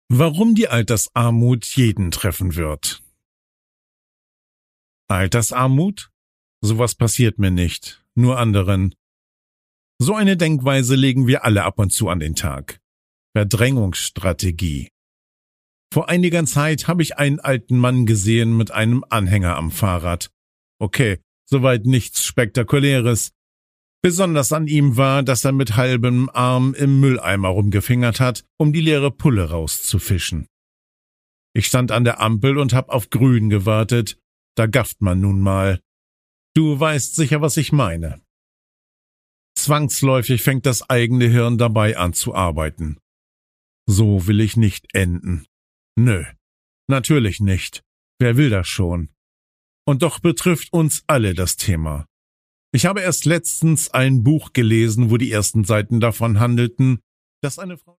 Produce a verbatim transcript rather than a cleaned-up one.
Warum die Altersarmut jeden treffen wird. Altersarmut? Sowas passiert mir nicht, nur anderen. So eine Denkweise legen wir alle ab und zu an den Tag. Verdrängungsstrategie. Vor einiger Zeit habe ich einen alten Mann gesehen mit einem Anhänger am Fahrrad. Okay, soweit nichts Spektakuläres. Besonders an ihm war, dass er mit halbem Arm im Mülleimer rumgefingert hat, um die leere Pulle rauszufischen. Ich stand an der Ampel und hab auf Grün gewartet. Da gafft man nun mal. Du weißt sicher, was ich meine. Zwangsläufig fängt das eigene Hirn dabei an zu arbeiten. So will ich nicht enden. Nö, natürlich nicht. Wer will das schon? Und doch betrifft uns alle das Thema. Ich habe erst letztens ein Buch gelesen, wo die ersten Seiten davon handelten, dass eine Frau